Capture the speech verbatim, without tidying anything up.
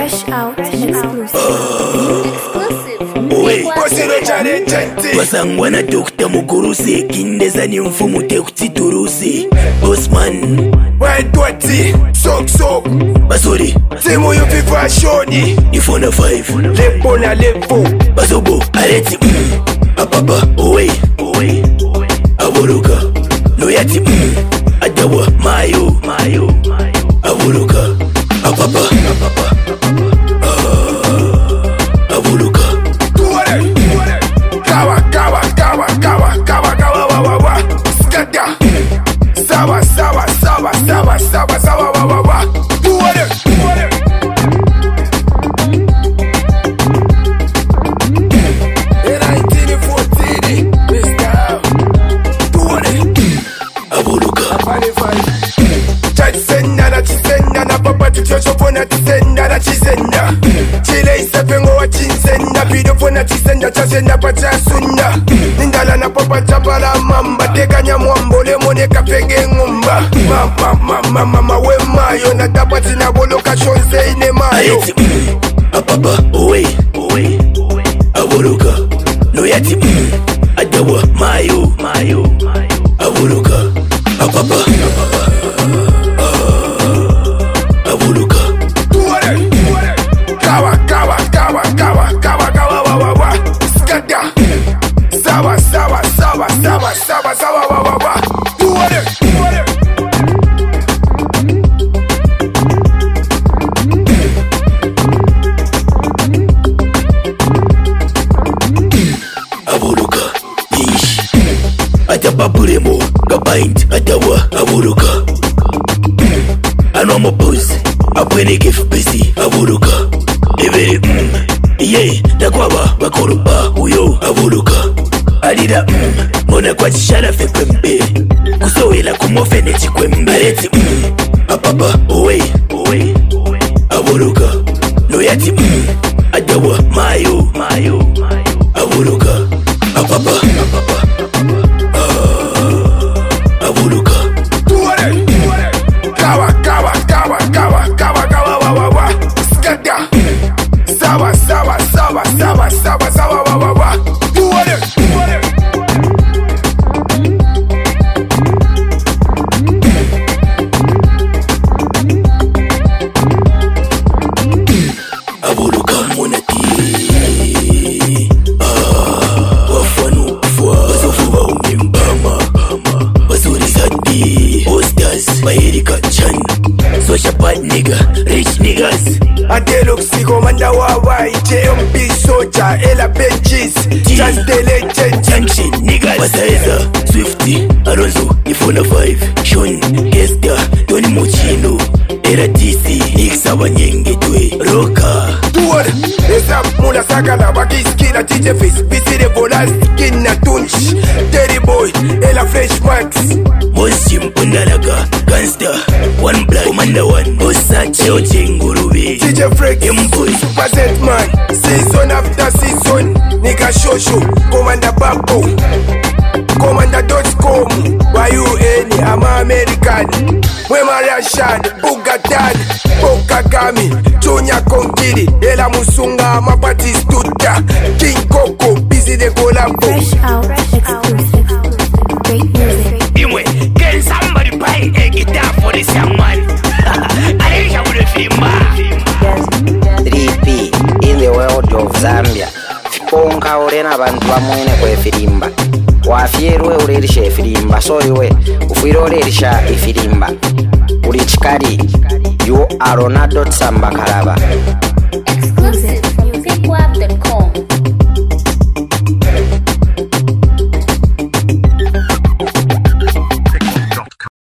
Fresh out exclusive. Wasangwana Doctor Mugurusi kindeza ni mfumu tekuti turusi Osman Wendwati Sok sok Basuri Timu yu viva shoni Ifona five Lepo na lepo Basobo Areti mm. Apapa Owe Owe Aburuka Noyati mm. Adawa Mayo Mayo Aburuka Apapa Apapa uh, Aburuka Tuwale Kawa kawa kawa kawa kawa kawa wa wa wa Skata Sawa sawa sawa sawa sawa sawa wa wa wa Tuwale Tuwale nineteen fourteen Mister Tuwale Aburuka Chisenda na chisenda na papa tuchoshofona chisenda na chisenda Chile isefengo wa chisenda Pidofona chisenda chasenda pa chasunda Nindala na papa chapala mamba Teka nyamwambo lemone kapenge ngumba Mama mama mama we mayo Na tapati na bolo kashonze ine mayo Areti mm. Apapa Owe Owe Aburuka Noyati mm. Adawa Mayo Mayo Aburuka Apapa Apapa Aburuka Tuwale Kawa kawa kawa kawa kawa kawa wa wa wa Skata Sawa sawa sawa sawa sawa sawa wa wa wa Tuwale Tuwale Aburuka Ish Ataba Buremo Gabind Atawa Aburuka Anoma Pose Abwene Gif Besi Aburuka Ebere mm Ye Takwaba Bakoroba Uyo Aburuka Alida mm Mona kwa chishara fe kwembe Kusowela kumofene chikwembe Areti mm Apapa Owe Owe Aburuka Noyati mm Adawa Mayo Mayo Aburuka Apapa Apapa uh, Aburuka Tuwale Kawa kawa kawa kawa kawa kawa wa wa wa Skata Sawa sawa sawa sawa sawa sawa wa wa wa Tuwale Tuwale Aburuka monati Ah Wafanu Fwa Basofuwa umimbama Basuri Sadi Ostars Bayerika Chan Social bad nigga Rich niggas Adelo Xigo Manda Wawa J M P Soja Ella Benjis Just the legend Junction niggas Basaeza Swifty Alonso Ifona five Sean Esther Tony Mochino Era D C Nixa Banyengetwe Roka Tuwale Esa mula sakala Wakiskila D J Face Bisi de Volas Skin na Tunch Terry Boy Ella Fresh Max Moshi Mpundalaga Gangster One Black Commander One Osache Ochengurube D J Freak M-Boy Super Set Man Season after season Nigga Shosho Commander Babo Commander dot com Y U N I'm American Wema Rashad Bugatan Pokagami Junior Kongiri Ela Musunga Mapati Stuta King Coco Busy de Colabo Fresh out exclusive. Great music. Imwe, can somebody buy a guitar for this young man? I wish I would have three P in the world of Zambia. Konka urena bantu bamwene kwe firimba. Wafierwe urerisha efirimba. Sorry we, ufiro urerisha efirimba. Uri chikari, you are Ronaldo Tsamba Karaba.